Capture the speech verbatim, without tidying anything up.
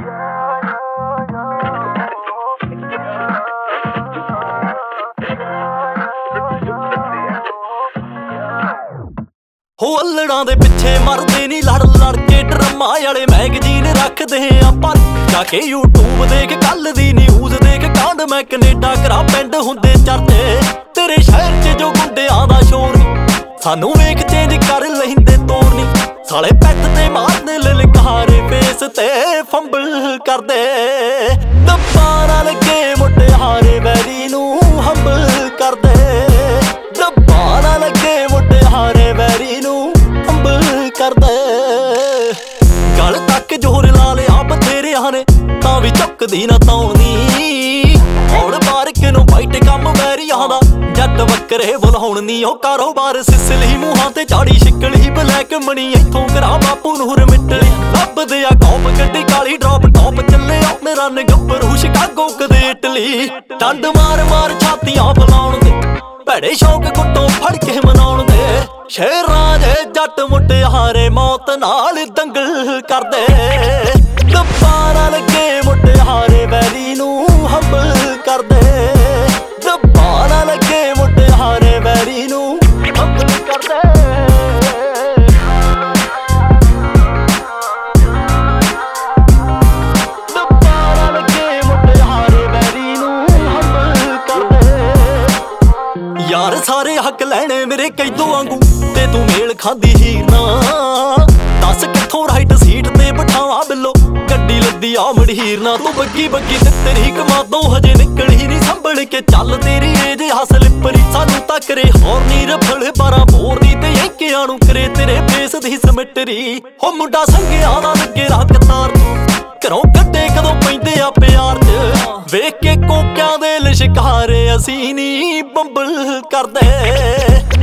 ਹੋ ਅਲੜਾਂ ਦੇ ਪਿੱਛੇ ਮਰਦੇ ਨੀ ਲੜ ਲੜ ਕੇ ਡਰਾਮਾ ਵਾਲੇ ਮੈਗਜ਼ੀਨ ਰੱਖਦੇ ਆਪਾਂ ਜਾ ਕੇ YouTube ਦੇਖ ਕੱਲ ਦੀ ਨਿਊਜ਼ ਦੇਖ ਕਾਂਡ ਮੈਂ ਕੈਨੇਡਾ ਕਰਾਂ ਪਿੰਡ ਹੁੰਦੇ ਚਰਚੇ ਤੇਰੇ ਸ਼ਹਿਰ 'ਚ ਜੋ ਗੁੰਡਿਆਂ ਦਾ ਸ਼ੋਰ ਸਾਨੂੰ ਵੇਖ ਚੇਂਜ ਕਰ ਲੈਂਦੇ ਤੋਰ ਨੀ ਸਾਲੇ ਪੈਟ ਤੇ ਮਾਰਦੇ ਲਲਕਾਰੇ ਫੇਸ ਤੇ ਫੰਬਲ ਕਰਦੇ ਦੱਬਾਂ ਨਾਲ ਲੱਗੇ ਮੁਟਿਆਰੇ ਵੈਰੀ ਨੂੰ ਹੰਬਲ ਕਰਦੇ ਦੱਬਾਂ ਨਾਲ ਲੱਗੇ ਮੁਟਿਆਰੇ ਵੈਰੀ ਨੂੰ ਹੰਬਲ ਕਰਦੇ ਗਲ ਤੱਕ ਜੋਰ ਲਾ ਲਿਆ ਬਥੇਰਿਆਂ ਨੇ ਤਾਂ ਵੀ ਚੁੱਕਦੀ ਨਾ ਤੌਣੀ ਹੁਣ ਬਾਰਕ ਨੂੰ ਬਾਈਟ ਕੰਮ ਵੈਰੀਆਂ ਦਾ ਜੱਟ ਬੱਕਰੇ ਬੁਲਾਉਣ ਨੀ ਉਹ ਕਾਰੋਬਾਰ ਸਿਸਲੀ ਮੂੰਹਾਂ ਤੇ ਝਾੜੀ ਛਿੱਕਲੀ ਬਲੈਕ ਮਣੀ ਇੱਥੋਂ ਕਰਾ ਬਾਪੂ ਨੂੰ ਮਿੱਟਲੀ ਲੱਭਦੇ ਆ ਕੌਪ ਗੱਡੀ ਕਾਲੀ ਡ੍ਰੌਪ ਟੌਪ ਚੱਲੇ ਆ ਮੇਰਾ ਨਗੱਬਰੂ ਸ਼ਿਕਾਗੋ ਕਦੇ ਇਟਲੀ ਡੰਡ ਮਾਰ ਮਾਰ ਛਾਤੀਆਂ ਬੁਲਾਉਣ ਦੇ ਭੈੜੇ ਸ਼ੌਕ ਗੁੱਟੋਂ ਫੜ ਕੇ ਮਨਾਉਣ ਦੇ ਸ਼ੇਰਾਂ ਦੇ ਜੱਟ ਮੁਟਿਆਰੇ ਮੌਤ ਨਾਲ ਦੰਗਲ ਕਰਦੇ ਦੱਬਾਂ ਨਾਲ ਲੱਗੇ ਮੁਟਿਆਰੇ ਵੈਰੀ ਨੂੰ ਹੰਬਲ ਕਰਦੇ ਦੱਬਾਂ ਨਾਲ ਲੱਗੇ ਮੁਟਿਆਰੇ ਵੈਰੀ ਨੂੰ ਹੰਬਲ ਕਰਦੇ ਦੱਬਾਂ ਨਾਲ ਲੱਗੇ ਮੁਟਿਆਰੇ ਵੈਰੀ ਨੂੰ ਹੰਬਲ ਕਰਦੇ ਯਾਰ ਸਾਰੇ ਹੱਕ ਲੈਣੇ ਮੇਰੇ ਕੈਦੋਂ ਵਾਂਗੂ ਤੇ ਤੂੰ ਮੇਲ ਖਾਂਦੀ ਹੀਰ ਨਾ ਦੱਸ ਕਿੱਥੋਂ ਰਾਈਟ ਸੀਟ ਤੇ ਬਿਠਾਵਾਂ ਬਿੱਲੋ ਗੱਡੀ ਲੱਦੀ ਆ ਮੜਹੀਰ ਨਾ ਤੂੰ ਬੱਗੀ ਬੱਗੀ ਤੇ ਤੇਰੀ ਕਮਾਦੋਂ ਹਜੇ ਨਿਕਲੀ ਨਹੀਂ ਸੰਭਲ ਕੇ ਚੱਲ ਤੇਰੀ ਏਜ ਹਸਲਿਪਰੀ ਸਾਨੂੰ ਤਾਂ ਕਰੇ ਹੌਰਨੀ ਰਫਲ ਬਾਰਾਂ ਬੋਰ ਦੀ ਤੇ ਯੰਕਿਆਂ ਨੂੰ ਕਰੇ ਤੇਰੇ ਫੇਸ ਦੀ ਸਮਿਟਰੀ ਹੋ ਮੁੰਡਾ ਸੰਗਿਆਂ ਦਾ ਲੱਗੇ ਰੱਖ ਤਾਰ ਘਰੋਂ ਕੱਢੇ ਕਦੋਂ ਪੈਂਦੇ ਆ ਪਿਆਰ 'ਚ ਵੇਖ ਕੇ ਕੋਕਿਆਂ ਦੇ ਲਿਸ਼ਕਾਰੇ ਅਸੀਂ ਨੀ ਬੰਬਲ ਕਰਦੇ